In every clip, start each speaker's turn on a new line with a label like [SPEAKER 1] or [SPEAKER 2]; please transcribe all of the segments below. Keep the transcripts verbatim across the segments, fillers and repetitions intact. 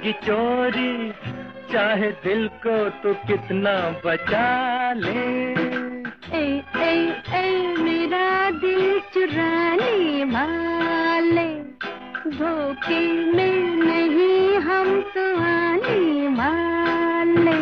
[SPEAKER 1] जाएगी चोरी, चाहे दिल को तो कितना बचा ले।
[SPEAKER 2] ए ए ए मेरा दिल चुराने वाले, धोखे में नहीं हम तो आने वाले।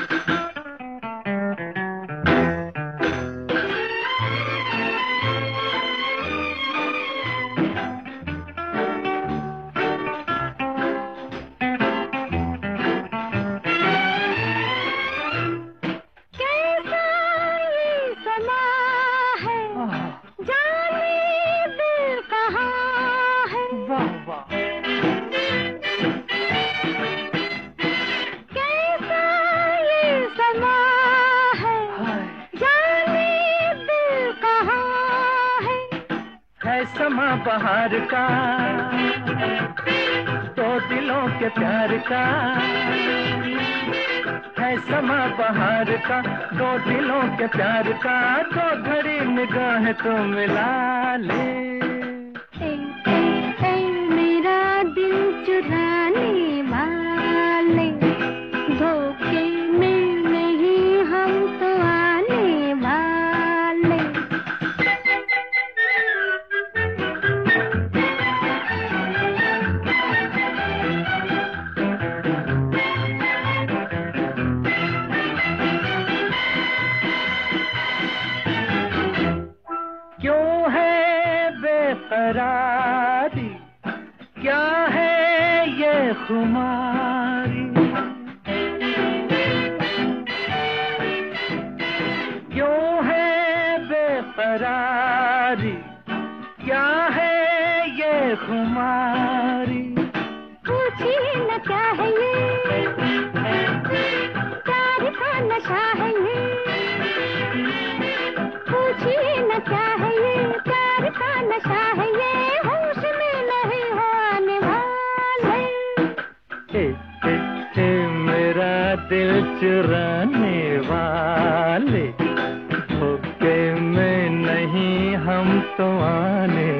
[SPEAKER 1] समा बहार का, दो दिलों के प्यार का, है समा बहार का, दो दिलों के प्यार का, तो घड़ी निगाह तो मिला ले।
[SPEAKER 2] ए, ए, ए, मेरा दिल चुराने वाले, धोखे में नहीं हम तो आने वाले।
[SPEAKER 1] क्यों है बेकरारी, क्या है ये खुमारी, क्यों है बेकरारी, क्या है ये खुमारी।
[SPEAKER 2] पूछिए न क्या है ये, प्यार का नशा है ये। पूछिए न क्या है ये, प्यार का नशा है ये, होश में नहीं हो आने वाले।
[SPEAKER 1] ए, ए, ए, मेरा दिल चुराने वाले, धोखे में नहीं हम तो आने